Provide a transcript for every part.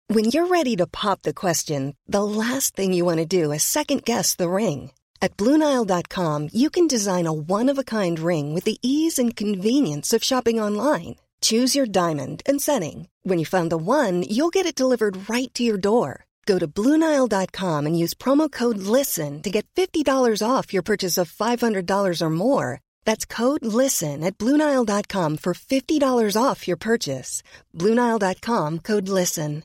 When you're ready to pop the question, the last thing you want to do is second-guess the ring. At BlueNile.com, you can design a one-of-a-kind ring with the ease and convenience of shopping online. Choose your diamond and setting. When you find the one, you'll get it delivered right to your door. Go to BlueNile.com and use promo code LISTEN to get $50 off your purchase of $500 or more. That's code LISTEN at BlueNile.com for $50 off your purchase. BlueNile.com, code LISTEN.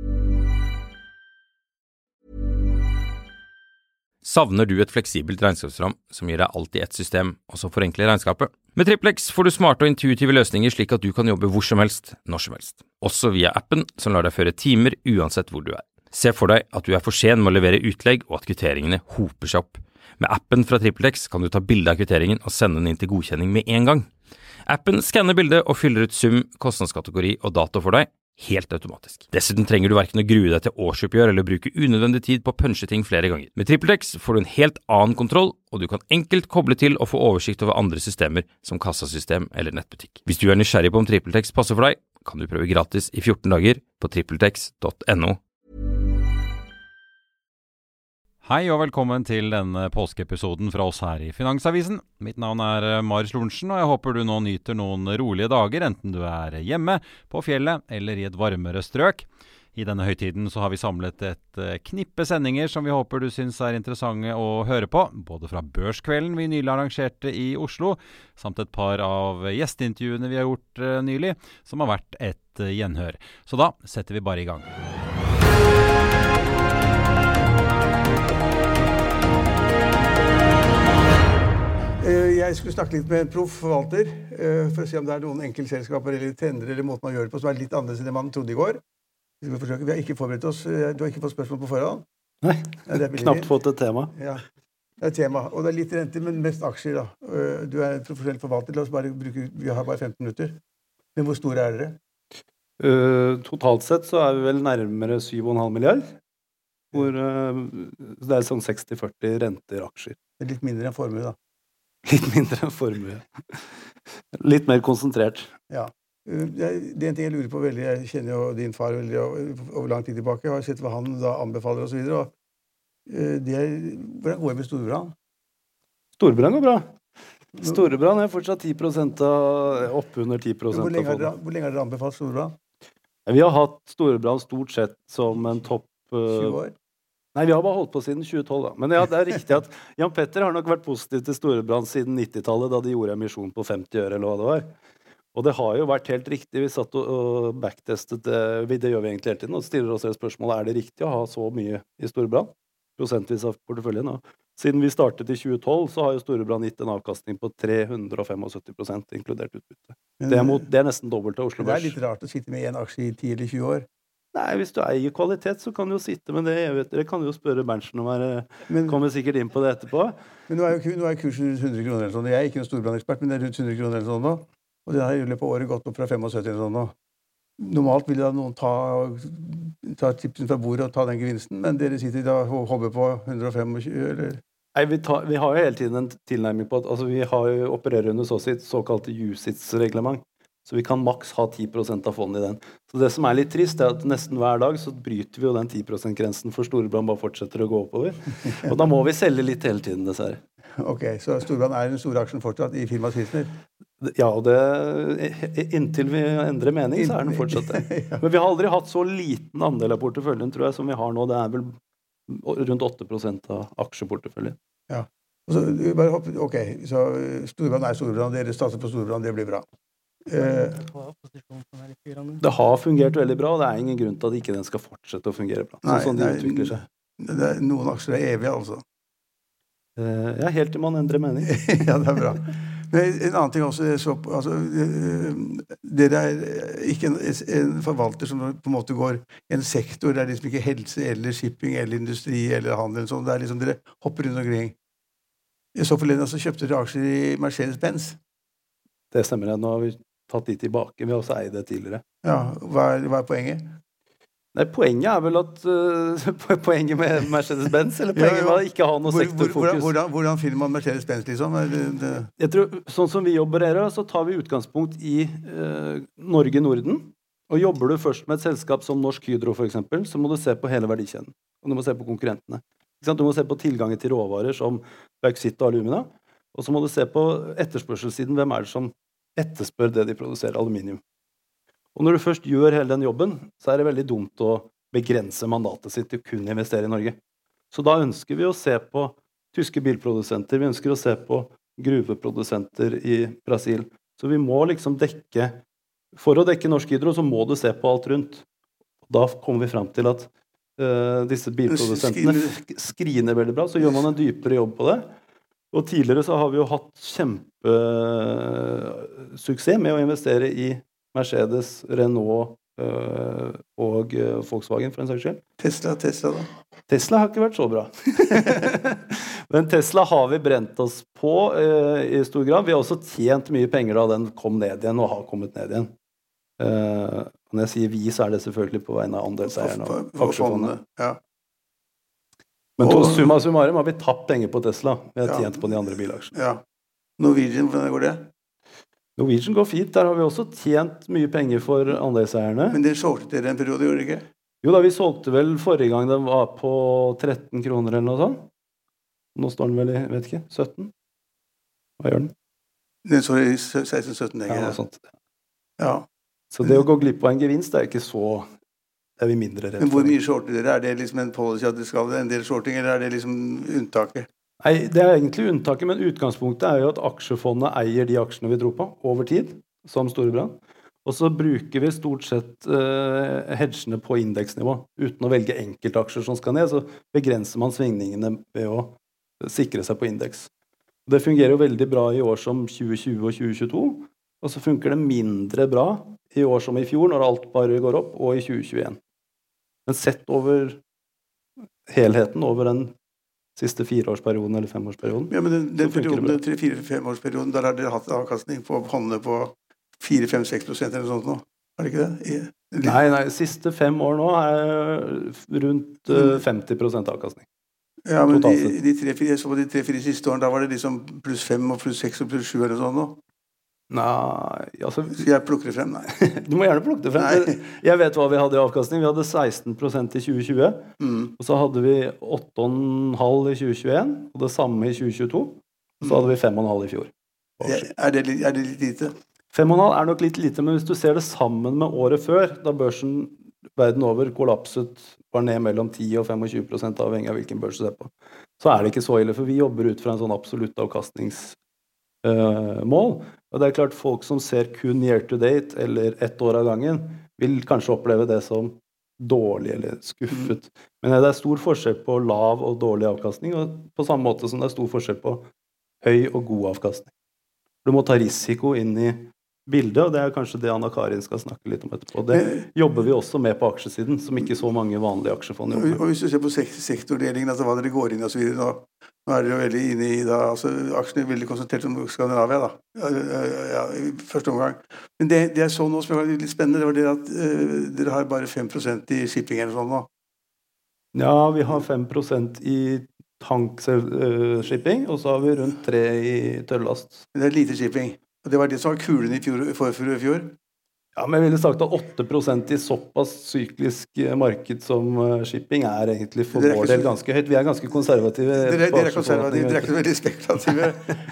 Savner du et fleksibelt regnskapsprogram som gir deg alt i ett system, og som forenkler regnskapet? Med TrippelX får du smarte og intuitive løsninger slik at du kan jobbe hvor som helst, når som helst. Også via appen som lar deg føre timer uansett hvor du er. Se for deg at du er for sen med å levere utlegg og at kvitteringene hoper seg opp. Med appen fra TrippelX kan du ta bilde av kvitteringen og sende den inn til godkjenning med en gang. Appen skanner bildet og fyller ut sum, kostnadskategori og dato for deg, helt automatisk. Dessuten trenger du hverken å grue deg til årsoppgjør eller bruke unødvendig tid på å punche ting flere ganger. Med TrippelX får du en helt annen kontroll, og du kan enkelt koble til og få oversikt over andre systemer som kassasystem eller nettbutikk. Hvis du er nysgjerrig på om TrippelX passer for deg, kan du prøve gratis i 14 dager på trippeltex.no. Hei og velkommen til denne påskeepisoden fra oss her i Finansavisen. Mitt navn er Marius Lorentzen, og jeg håper du nå nyter noen rolige dager, enten du er hjemme, på fjellet eller i et varmere strøk. I denne høytiden så har vi samlet et knippe sendinger som vi håper du synes er interessante å høre på, både fra børskvelden vi nylig arrangerte i Oslo, samt et par av gjesteintervjuene vi har gjort nylig, som har vært et gjenhør. Så da setter vi bare i gang. Jeg skulle snakke litt med en proff forvalter for å se om det er noen enkeltselskaper eller trender eller måten man gjør det på som er litt annerledes enn det man trodde i går. Vi har ikke forberedt oss. Du har ikke fått spørsmål på forhånd? Nei, knapt fått et tema. Ja, det er et tema. Og det er litt rente, men mest aksjer da. Du er en profesjonell forvalter. La oss bare bruke, vi har bare 15 minutter. Men hvor store er dere? Totalt sett så er vi vel nærmere 7,5 milliard. Hvor det er sånn 60-40 renter aksjer. Det er litt mindre enn formue da. Litt mindre enn formue. Litt mer konsentrert. Ja. Det er en ting jeg lurer på veldig. Jeg kjenner jo din far veldig over lang tid tilbake. Jeg har sett hva han da anbefaler og så videre. Hvordan går det med Storebrand? Storebrand går bra. Storebrand er fortsatt 10% oppunder 10% av fondet. Hvor lenge har dere anbefalt Storebrand? Vi har hatt Storebrand stort sett som en topp... 20 år? Nei, vi har bare holdt på siden 2012 da. Men ja, det er riktig at Jan Petter har nok vært positiv til Storebrand siden 90-tallet, da de gjorde emisjon på 50 øre eller hva det var. Og det har jo vært helt riktig. Vi satt og backtestet det, det gjør vi egentlig hele tiden, og stiller oss spørsmålet, er det riktig å ha så mye i Storebrand? Prosentvis av porteføljen. Og siden vi startet i 2012, så har jo Storebrand gitt en avkastning på 375%, inkludert utbytte. Det er nesten dobbelt av Oslo Børs. Det er litt rart å sitte med en aksje i 10 eller 20 år. Nei, hvis du eier kvalitet, så kan du jo sitte med det. Dere kan jo spørre Berntsen om kommer sikkert inn på det etterpå. Men nå er kursen rundt 100 kroner eller sånn. Jeg er ikke noen Storebrand-ekspert, men det er rundt 100 kroner eller sånn nå. Og det har i løpet av året gått opp fra 75 eller sånn nå. Normalt vil da noen ta tipsen fra bordet og ta den gevinsten, men dere sitter da og hopper på 125 eller... Nei, vi har jo hele tiden en tilnærming på at vi har jo opererer under såkalte USITS-reglement. Så vi kan maks ha 10% av fondet i den. Så det som er litt trist er at nesten hver dag så bryter vi jo den 10%-grensen for Storebrand bare fortsetter å gå oppover. Og da må vi selge litt hele tiden, dessverre. Ok, så Storebrand er den store aksjen fortsatt i firmaets Hilsner? Ja, og inntil vi endrer mening så er den fortsatt det. Ja. Men vi har aldri hatt så liten andel av porteføljen, tror jeg, som vi har nå. Det er vel rundt 8% av aksjeporteføljen. Ja, og så bare hopp, ok, så Storebrand er Storebrand, dere starter på Storebrand, det blir bra. Det har fungert veldig bra, og det er ingen grunn til at ikke den skal fortsette å fungere bra. Sånn de utvikler seg. Noen aksjer er evige, altså. Ja, helt til man endrer mening. Ja, det er bra. Men en annen ting også, altså, dere er ikke en forvalter som på en måte går i en sektor, det er liksom ikke helse eller shipping eller industri eller handel, sånn. Det er liksom dere hopper rundt omkring. I så forleden så kjøpte dere aksjer i Mercedes-Benz. Det stemmer, nå har vi tatt de tilbake. Vi har også eid det tidligere. Ja, hva er poenget? Nei, poenget er vel at poenget med Mercedes-Benz, eller poenget med å ikke ha noe sektorfokus. Hvordan finner man Mercedes-Benz, liksom? Jeg tror, sånn som vi jobber her, så tar vi utgangspunkt i Norge-Norden, Og jobber du først med et selskap som Norsk Hydro for eksempel, så må du se på hele verdikjeden. Og du må se på konkurrentene. Du må se på tilgangen til råvarer som bauksitt og alumina. Og så må du se på etterspørselssiden. Hvem er det som etterspør det de produserer, aluminium? Og når du først gjør hele den jobben, så er det veldig dumt å begrense mandatet sitt til å kun investere i Norge. Så da ønsker vi å se på tyske bilprodusenter, vi ønsker å se på gruveprodusenter i Brasil. Så vi må liksom dekke, for å dekke Norsk Hydro, så må du se på alt rundt. Da kommer vi frem til at disse bilprodusentene skriner veldig bra, så gjør man en dypere jobb på det. Og tidligere så har vi jo hatt kjempesuksess med å investere i Mercedes, Renault og Volkswagen for en saks skyld. Tesla da? Tesla har ikke vært så bra. Men Tesla har vi brent oss på i stor grad. Vi har også tjent mye penger da den kom ned igjen og har kommet ned igjen. Når jeg sier vi, så er det selvfølgelig på vegne av andelseierne og aksjefondet. Ja. Men summa summarum har vi tapt penger på Tesla. Vi har tjent på de andre bilaksjene. Ja. Norwegian, hvordan går det? Norwegian går fint. Der har vi også tjent mye penger for andelseierne. Men det solgte dere en periode, gjorde det ikke? Jo da, vi solgte vel forrige gang den var på 13 kroner eller noe sånt. Nå står den vel i, vet ikke, 17? Hva gjør den? Den står i 16-17, ikke? Ja, noe sånt. Ja. Så det å gå glipp av en gevinst, det er ikke så... Det er vi mindre redd for. Men hvor mye shorter dere? Er det liksom en policy at det skal en del shorting, eller er det liksom unntaket? Nei, det er egentlig unntaket, men utgangspunktet er jo at aksjefondet eier de aksjene vi tror på over tid, som Storebrand. Og så bruker vi stort sett hedgene på indeksnivå. Uten å velge enkeltaksjer som skal ned, så begrenser man svingningene ved å sikre seg på indeks. Det fungerer jo veldig bra i år som 2020 og 2022, og så funker det mindre bra i år som i fjor, når alt bare går opp, og i 2021. Men sett over helheten, over den siste 4-årsperioden eller 5-årsperioden. Ja, men den perioden, 3-4-5-årsperioden, der har dere hatt avkastning på håndene på 4-5-6% eller noe sånt nå. Er det ikke det? Nei, siste 5 år nå er rundt 50% avkastning. Ja, men de 3-4 siste årene, da var det liksom pluss 5 og pluss 6 og pluss 7 eller sånn nå. Nei, altså... Skal jeg plukke det frem? Nei. Du må gjerne plukke det frem. Jeg vet hva vi hadde i avkastning. Vi hadde 16% i 2020, og så hadde vi 8,5% i 2021, og det samme i 2022, og så hadde vi 5,5% i fjor. Er det litt lite? 5,5 er nok litt lite, men hvis du ser det sammen med året før, da børsen verden over kollapset, var ned mellom 10 og 25%, avhengig av hvilken børs du ser på, så er det ikke så ille, for vi jobber ut fra en sånn absolutt avkastningsmål. Og det er klart, folk som ser kun year to date, eller 1 år av gangen, vil kanskje oppleve det som dårlig eller skuffet. Men det er stor forskjell på lav og dårlig avkastning, og på samme måte som det er stor forskjell på høy og god avkastning. Du må ta risiko inn i bildet, og det er kanskje det Anna Karin skal snakke litt om etterpå. Det jobber vi også med på aksjesiden, som ikke så mange vanlige aksjefond jobber. Og hvis du ser på sektordelingen, altså hva dere går inn og så videre, nå er dere jo veldig inne i, da, altså aksjene er veldig konsentrert om Skandinavia, da, ja, i første omgang. Men det jeg så nå som var litt spennende, det var det at dere har bare 5% i shipping eller sånn nå. Ja, vi har 5% i tankshipping, og så har vi rundt 3% i tørrlast. Men det er lite shipping. Og det var det som var kulen i fjor? Ja, men jeg ville sagt at 8% i såpass syklisk marked som shipping er egentlig for vår del ganske høyt. Vi er ganske konservative. Dere er konservative, dere er ikke veldig spekulative.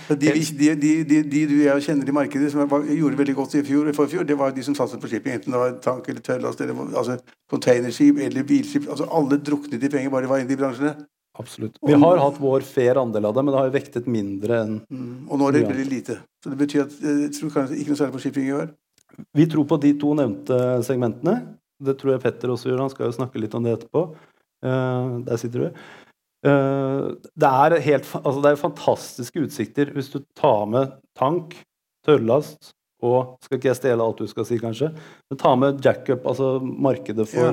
De du jeg kjenner i markedet som gjorde veldig godt i forfjor, det var de som satset på shipping, enten det var tank eller tørrlast, altså containerskip eller bilskip, altså alle druknet i penger bare de var inne i bransjene. Absolutt. Vi har hatt vår fair andel av det, men det har vektet mindre enn... Og nå er det veldig lite. Så det betyr at jeg tror kanskje ikke noe særlig på shipping i år. Vi tror på de 2 nevnte segmentene. Det tror jeg Petter også gjør. Han skal jo snakke litt om det etterpå. Der sitter du. Det er fantastiske utsikter hvis du tar med tank, tørrlast, og skal ikke jeg stjele alt du skal si kanskje, men ta med jackup, altså markedet for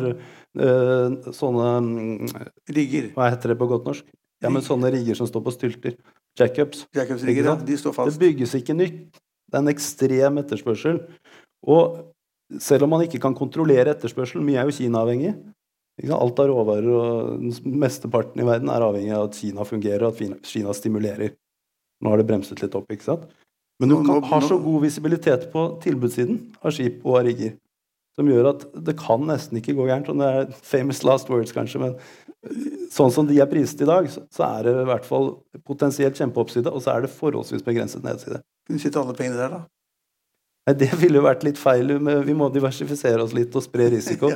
sånne rigger. Hva heter det på godt norsk? Ja, men sånne rigger som står på stylter. Jackupsrigger, ja, de står fast. Det bygges ikke nytt. Det er en ekstrem etterspørsel. Og selv om man ikke kan kontrollere etterspørsel, mye er jo Kina-avhengig. Alt av råvarer og mesteparten i verden er avhengig av at Kina fungerer, og at Kina stimulerer. Nå har det bremset litt opp, ikke sant? Men du har så god visibilitet på tilbudssiden av skip og av rigger. som gjør at det kan nesten ikke gå gærent. Og det famous last words kanskje, men sånn som de priset i dag, så det i hvert fall potensielt kjempeoppside, og så det forholdsvis begrenset nedside. Kunne sitte alle pengene der da? Nei, det ville jo vært litt feil, men vi må diversifisere oss litt og spre risiko.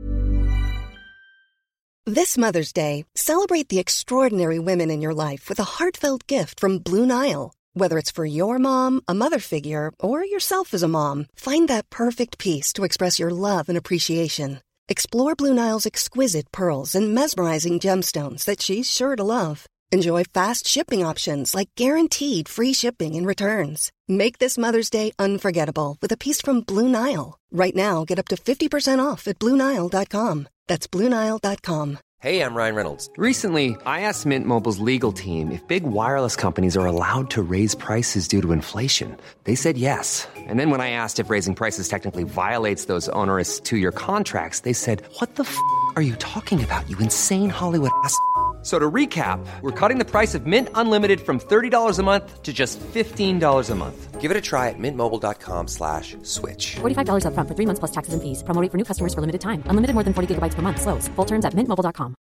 This Mother's Day, celebrate the extraordinary women in your life with a heartfelt gift from Blue Nile. Whether it's for your mom, a mother figure, or yourself as a mom, find that perfect piece to express your love and appreciation. Explore Blue Nile's exquisite pearls and mesmerizing gemstones that she's sure to love. Enjoy fast shipping options like guaranteed free shipping and returns. Make this Mother's Day unforgettable with a piece from Blue Nile. Right now, get up to 50% off at BlueNile.com. That's BlueNile.com. Hey, I'm Ryan Reynolds. Recently, I asked Mint Mobile's legal team if big wireless companies are allowed to raise prices due to inflation. They said yes. And then when I asked if raising prices technically violates those onerous two-year contracts, they said, "What the f*** are you talking about, you insane Hollywood ass?" So to recap, we're cutting the price of Mint Unlimited from $30 a month to just $15 a month. Give it a try at mintmobile.com/switch. $45 up front for 3 months plus taxes and fees. Promo rate for new customers for limited time. Unlimited more than 40 gigabytes per month. Slows full terms at mintmobile.com.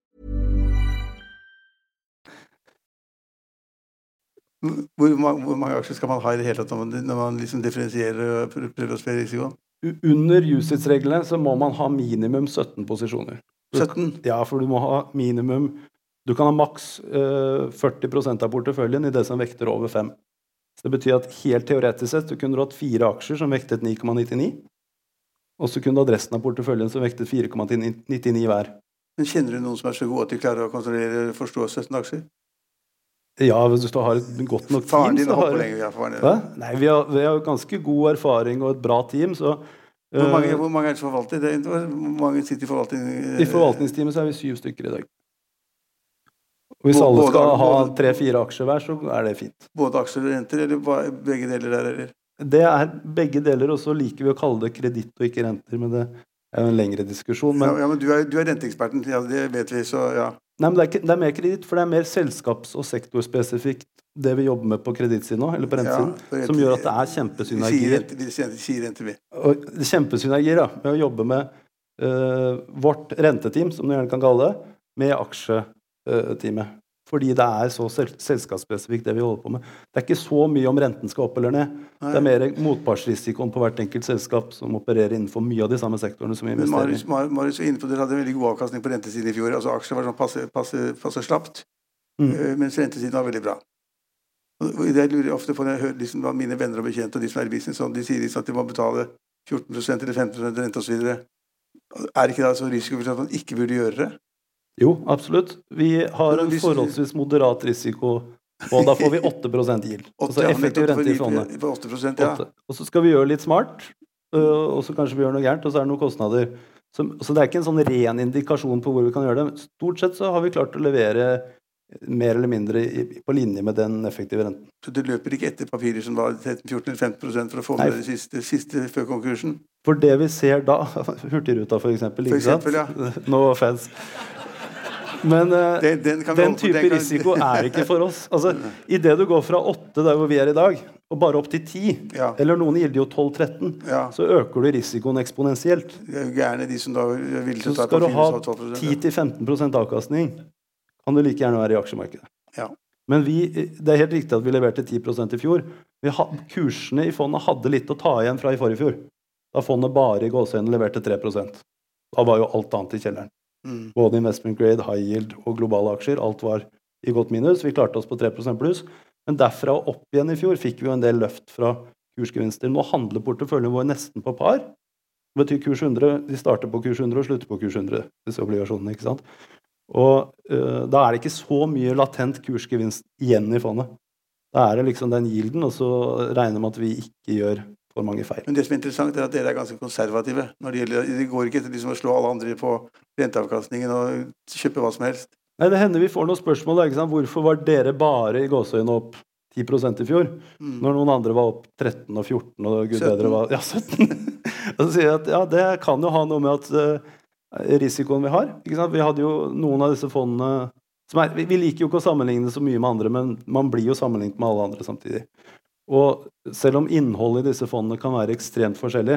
Hvor mange aksjer skal man ha i det hele tatt når man liksom differensierer og prøver å spre risikoen? Under UCITS-reglene så må man ha minimum 17 posisjoner. 17? Ja, for du må ha minimum. Du kan ha maks 40% av porteføljen i det som vekter over 5. Så det betyr at helt teoretisk sett, du kunne hatt 4 aksjer som vektet 9,99, og så kunne du hatt resten av porteføljen som vektet 4,99 hver. Men kjenner du noen som så gode at de klarer å kontrollere, forstå 17 aksjer? Ja, hvis du har et godt nok team. Faren din hopper lenger, ja, faren din. Nei, vi har ganske god erfaring og et bra team, så... Hvor mange det som forvalter? Hvor mange sitter i forvaltning? I forvaltningsteamet så vi 7 stykker i dag. Og hvis alle skal ha 3-4 aksjer hver, så det fint. Både aksjer og renter, eller begge deler der, eller? Det begge deler, og så liker vi å kalle det kreditt og ikke renter, men det jo en lengre diskusjon. Men, ja, men du renteeksperten, ja, det vet vi, så ja. Nei, men det mer kreditt, for det mer selskaps- og sektorspesifikt det vi jobber med på kredittsiden nå, eller på rentesiden, som gjør at det kjempesynergier. Vi sier rente, vi. Og kjempesynergier, ja, med å jobbe med vårt renteteam, som du gjerne kan kalle det, med aksjeteamet. Fordi det så selskapsspesifikt det vi holder på med. Det ikke så mye om renten skal opp eller ned. Nei. Det mer motpartsrisikoen på hvert enkelt selskap som opererer innenfor mye av de samme sektorene som vi investerer i. Marius var inne på, dere hadde en veldig god avkastning på rentesiden i fjor. Altså aksjer var sånn passe slapt, mens rentesiden var veldig bra. Og det lurer jeg ofte på når jeg hører liksom, mine venner og bekjente og de som i business, de sier liksom at de må betale 14% eller 15% rente og så videre. Det ikke da så risiko for at man ikke burde gjøre det? Jo, absolutt. Vi har en forholdsvis moderat risiko, og da får vi 8% yield. Altså effektiv rente i fondet. 8%, ja. Og så skal vi gjøre litt smart, og så kanskje vi gjør noe gærent, og så det noen kostnader. Så det ikke en sånn ren indikasjon på hvor vi kan gjøre det. Stort sett så har vi klart å levere mer eller mindre på linje med den effektive renten. Så du løper ikke etter papirer som var 13-14-15% for å få med det siste før konkursen? For det vi ser da, Hurtigruta for eksempel, ikke sant? Ja. No offense. Men den type risiko ikke for oss. Altså, i det du går fra 8 der hvor vi i dag, og bare opp til 10, eller noen gilder jo 12-13, så øker du risikoen eksponentielt. Det jo gjerne de som da vil så skal du ha 10-15% avkastning, kan du like gjerne være i aksjemarkedet. Ja. Men det helt riktig at vi leverte 10% i fjor. Kursene i fondet hadde litt å ta igjen fra i forrige fjor. Da fondet bare i gåsøyne leverte 3%. Da var jo alt annet i kjelleren. Både investment grade, high yield og globale aksjer, alt var i godt minus. Vi klarte oss på 3% pluss, men derfra og opp igjen i fjor fikk vi jo en del løft fra kursgevinster. Nå handler porteføljen vår nesten på par. Det betyr kurs 100, de starter på kurs 100 og slutter på kurs 100, disse obligasjonene, ikke sant? Og da det ikke så mye latent kursgevinst igjen i fondet. Da det liksom den yielden, og så regner man at vi ikke gjør for mange feil. Men det som interessant at dere ganske konservative når det gjelder, det går ikke etter liksom å slå alle andre på renteavkastningen og kjøpe hva som helst. Nei, det hender vi får noen spørsmål, ikke sant? Hvorfor var dere bare i gåsøyne opp 10% i fjor, når noen andre var opp 13 og 14 og gud 17. Bedre var 17. Og så sier jeg at ja, det kan jo ha noe med at risikoen vi har, ikke sant? Vi hadde jo noen av disse fondene som vi liker jo ikke å sammenligne så mye med andre, men man blir jo sammenlignet med alle andre samtidig. Og selv om innholdet i disse fondene kan være ekstremt forskjellig,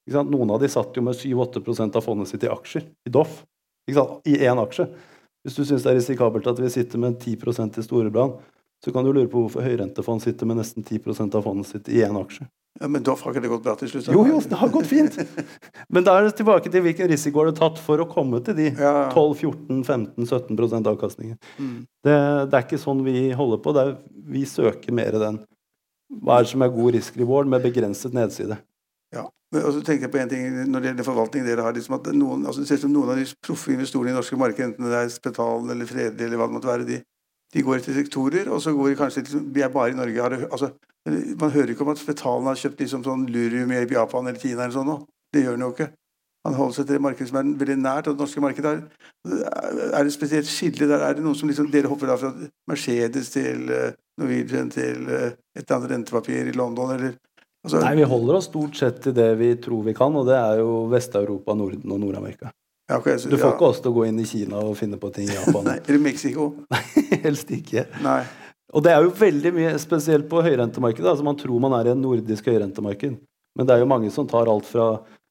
Ikke sant? Noen av de satt jo med 7-8% av fondet sitt i aksjer, i DOF, ikke sant? I en aksje. Hvis du synes det risikabelt at vi sitter med 10% i Storebrand, så kan du lure på hvorfor høyrentefond sitter med nesten 10% av fondet sitt i en aksje. Ja, men DOF har ikke det gått bra til slutt? Jo, det har gått fint. Men da det tilbake til hvilken risiko har det tatt for å komme til de 12-14-15-17% avkastningen. Det ikke sånn vi holder på. Vi søker mer den. Hva det som god risk-reward med begrenset nedside? Ja, men også tenkte jeg på en ting når det gjelder forvaltning dere har, liksom at noen, altså det ser ut som noen av de proffe investorene i norske marked, enten det Spetal eller Fredelig eller hva det måtte være, de går etter sektorer, og så går de kanskje til, vi bare i Norge, altså man hører ikke om at Spetalen har kjøpt liksom sånn lurium i Japan eller Kina eller sånn nå. Det gjør den jo ikke. Han holder seg til det markedet som veldig nært, og det norske markedet det spesielt skille der? Det noen som liksom, dere hopper da fra Mercedes til Norwegian til et eller annet rentepapir i London, eller? Altså, nei, vi holder oss stort sett til det vi tror vi kan, og det jo Vest-Europa, Norden og Nord-Amerika. Ja, okay, så, du får ikke oss til å gå inn i Kina og finne på ting i Japan. Nei, eller Mexico? Nei, helst ikke. Nei. Og det jo veldig mye spesielt på høyrentemarkedet. Altså man tror man i en nordisk høyrentemarked. Men det jo mange som tar alt fra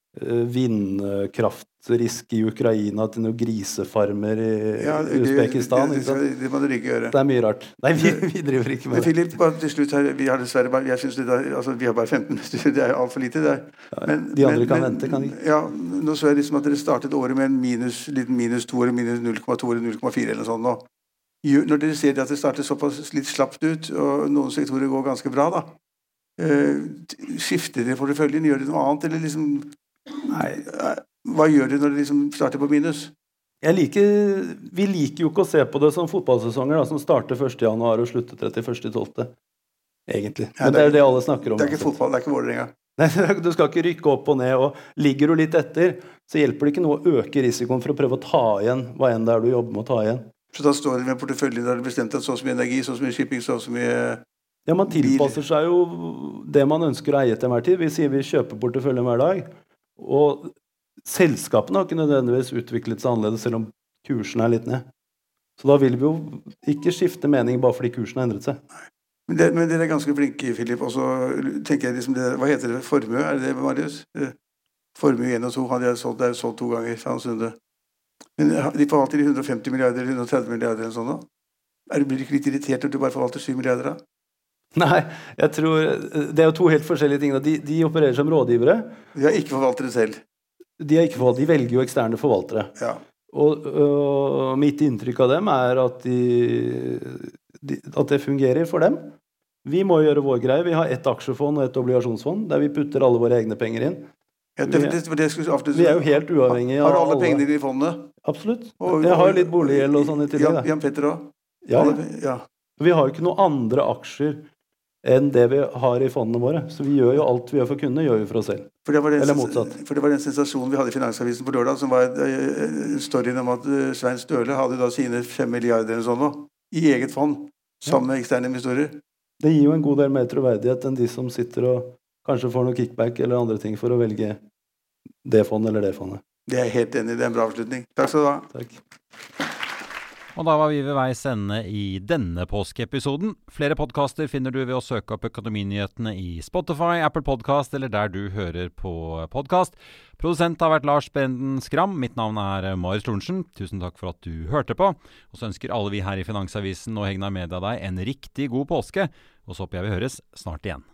vindkraftrisk i Ukraina til noen grisefarmer i Uzbekistan. Det må dere ikke gjøre. Det mye rart. Nei, vi driver ikke med det. Philip, bare til slutt her, vi har dessverre bare, jeg synes altså, vi har bare 15 minutter, det jo alt for lite der. Men, de andre kan vente, kan de? Ja, nå så jeg liksom at dere startet året med en liten minus 2 eller minus 0,2 eller 0,4 eller noe sånt nå. Når dere ser at det starter såpass litt slappt ut, og noen sektorer går ganske bra da, skifter dere porteføljen, gjør det noe annet, eller liksom, nei, hva gjør dere når dere liksom starter på minus? Vi liker jo ikke å se på det som fotballsesonger da, som starter 1. januar og slutter 31.12. Egentlig. Men det det alle snakker om. Det ikke fotball, det ikke Vålerenga. Nei, du skal ikke rykke opp og ned, og ligger du litt etter, så hjelper det ikke noe å øke risikoen for å prøve å ta igjen hva enn det du jobber med å ta igjen. Så da står det med porteføljen der det bestemt at så mye energi, så mye shipping, så mye ja, man tilpasser seg jo det man ønsker å eie til hver tid. Vi sier vi kjøper porteføljen hver dag, og selskapene har ikke nødvendigvis utviklet seg annerledes, selv om kursen litt ned. Så da vil vi jo ikke skifte mening bare fordi kursen har endret seg. Men dere ganske flinke, Philip, og så tenker jeg liksom, hva heter det, formue, det Marius? Formue 1 og 2, det solgt 2 ganger, sa han Sunde. Men de forvalter 150 milliarder eller 130 milliarder eller sånn da? Blir du ikke litt irritert når du bare forvalter 7 milliarder da? Nei, jeg tror det jo 2 helt forskjellige ting. De opererer som rådgivere. De har ikke forvaltere selv. De velger jo eksterne forvaltere. Ja. Og mitt inntrykk av dem at at det fungerer for dem. Vi må gjøre vår greie. Vi har et aksjefond og et obligasjonsfond, der vi putter alle våre egne penger inn. Ja, vi jo helt uavhengige av alle pengene i fondet? Absolutt. Jeg har jo litt boliggjeld og sånn i tillegg. Jan Petter også? Ja. Vi har jo ikke noen andre aksjer enn det vi har i fondene våre. Så vi gjør jo alt vi gjør for kundene, gjør vi for oss selv. Eller motsatt. For det var den sensasjonen vi hadde i Finansavisen på lørdag, som var storyen om at Svein Støle hadde da sine 5 milliarder eller sånn nå, i eget fond, sammen med eksterne investorer. Det gir jo en god del mer troverdighet enn de som sitter og kanskje får noe kickback eller andre ting for å velge det fondet eller det fondet. Det jeg helt enig i, det en bra avslutning. Takk skal du ha. Takk. Og da var vi ved veis ende i denne påskeepisoden. Flere podcaster finner du ved å søke opp Økonominyhetene i Spotify, Apple Podcast eller der du hører på podcast. Produsent har vært Lars Brenden Skram. Mitt navn Marius Lorentzen. Tusen takk for at du hørte på. Og så ønsker alle vi her i Finansavisen og Hegnar Media deg en riktig god påske. Og så håper jeg vi høres snart igjen.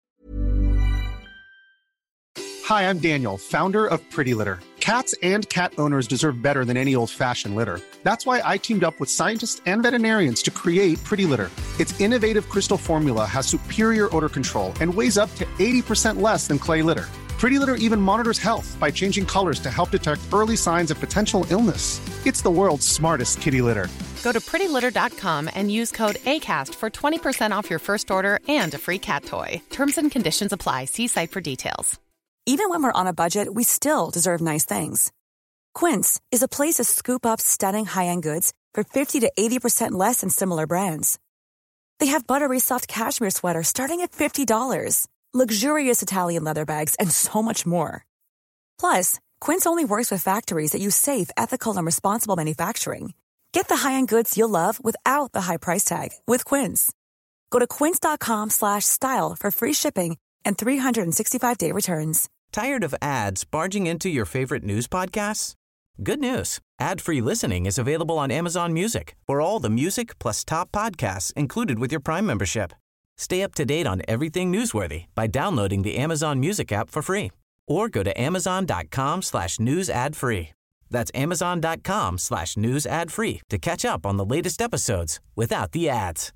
Hi, I'm Daniel, founder of Pretty Litter. Cats and cat owners deserve better than any old-fashioned litter. That's why I teamed up with scientists and veterinarians to create Pretty Litter. Its innovative crystal formula has superior odor control and weighs up to 80% less than clay litter. Pretty Litter even monitors health by changing colors to help detect early signs of potential illness. It's the world's smartest kitty litter. Go to prettylitter.com and use code ACAST for 20% off your first order and a free cat toy. Terms and conditions apply. See site for details. Even when we're on a budget, we still deserve nice things. Quince is a place to scoop up stunning high-end goods for 50 to 80% less than similar brands. They have buttery soft cashmere sweaters starting at $50, luxurious Italian leather bags, and so much more. Plus, Quince only works with factories that use safe, ethical, and responsible manufacturing. Get the high-end goods you'll love without the high price tag with Quince. Go to quince.com/style for free shipping and 365-day returns. Tired of ads barging into your favorite news podcasts? Good news. Ad-free listening is available on Amazon Music for all the music plus top podcasts included with your Prime membership. Stay up to date on everything newsworthy by downloading the Amazon Music app for free or go to amazon.com/news ad free. That's amazon.com/news ad free to catch up on the latest episodes without the ads.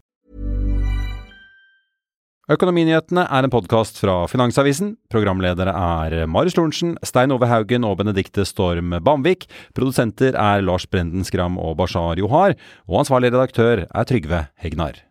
Økonominyhetene en podcast fra Finansavisen. Programledere Marius Lorentzen, Stein Ove Haugen og Benedikte Storm Bamvik. Produsenter Lars Brenden Skram og Bashar Johar. Og ansvarlig redaktør Trygve Hegnar.